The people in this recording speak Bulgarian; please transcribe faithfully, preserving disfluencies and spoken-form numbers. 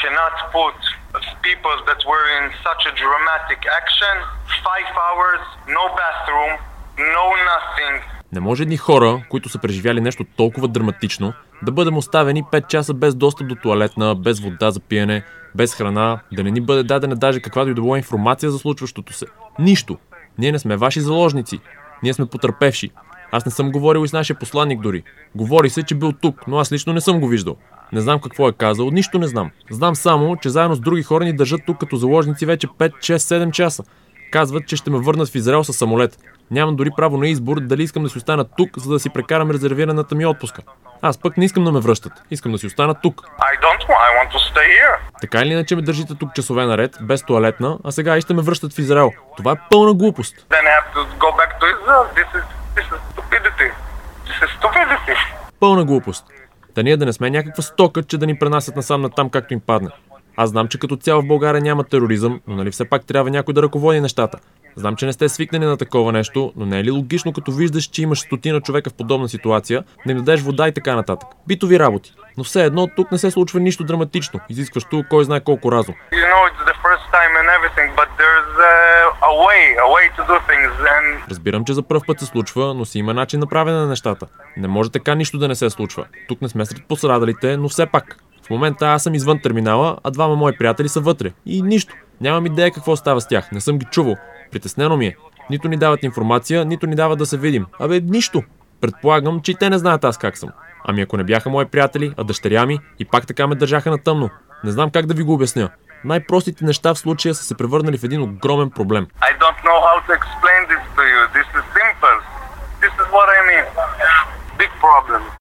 cannot put people that were in such a dramatic action, five hours, no bathroom, no nothing. Не може едни хора, които са преживяли нещо толкова драматично, да бъдем оставени пет часа без достъп до тоалетна, без вода за пиене, без храна, да не ни бъде дадена даже каквато и да било информация за случващото се. Нищо! Ние не сме ваши заложници. Ние сме потърпевши. Аз не съм говорил и с нашия посланник дори. Говори се, че бил тук, но аз лично не съм го виждал. Не знам какво е казал, нищо не знам. Знам само, че заедно с други хора ни държат тук като заложници вече пет, шест, седем часа. Казват, че ще ме върнат в Израел със самолет. Нямам дори право на избор дали искам да си остана тук, за да си прекарам резервираната ми отпуска. Аз пък не искам да ме връщат. Искам да си остана тук. I don't want, I want to stay here. Така или иначе ме държите тук часове наред, без тоалетна, а сега и ще ме връщат в Израел. Това е пълна глупост. Then I have to go back to Israel. This is, this is stupidity. This is stupidity. Пълна глупост. Да ние да не сме някаква стока, че да ни пренасят насам натам, както им падне. Аз знам, че като цяло в България няма тероризъм, но нали все пак трябва някой да ръководи нещата. Знам, че не сте свикнали на такова нещо, но не е ли логично, като виждаш, че имаш стотина човека в подобна ситуация, да им дадеш вода и така нататък? Битови работи. Но все едно тук не се случва нищо драматично, изискващо кой знае колко разум. You know, it's the first time and everything, but there's a, a way, a way to do things and... Разбирам, че за пръв път се случва, но си има начин на правене на нещата. Не може така нищо да не се случва. Тук не сме сред пострадалите, но все пак. В момента аз съм извън терминала, а двама мои приятели са вътре. И нищо. Нямам идея какво става с тях. Не съм ги чувал. Притеснено ми е. Нито ни дават информация, нито ни дават да се видим. Абе, нищо. Предполагам, че и те не знаят аз как съм. Ами ако не бяха мои приятели, а дъщеря ми, и пак така ме държаха на тъмно. Не знам как да ви го обясня. Най-простите неща в случая са се превърнали в един огромен проблем. I don't know how to explain this to you. This is simple. This is what I mean. Big problem.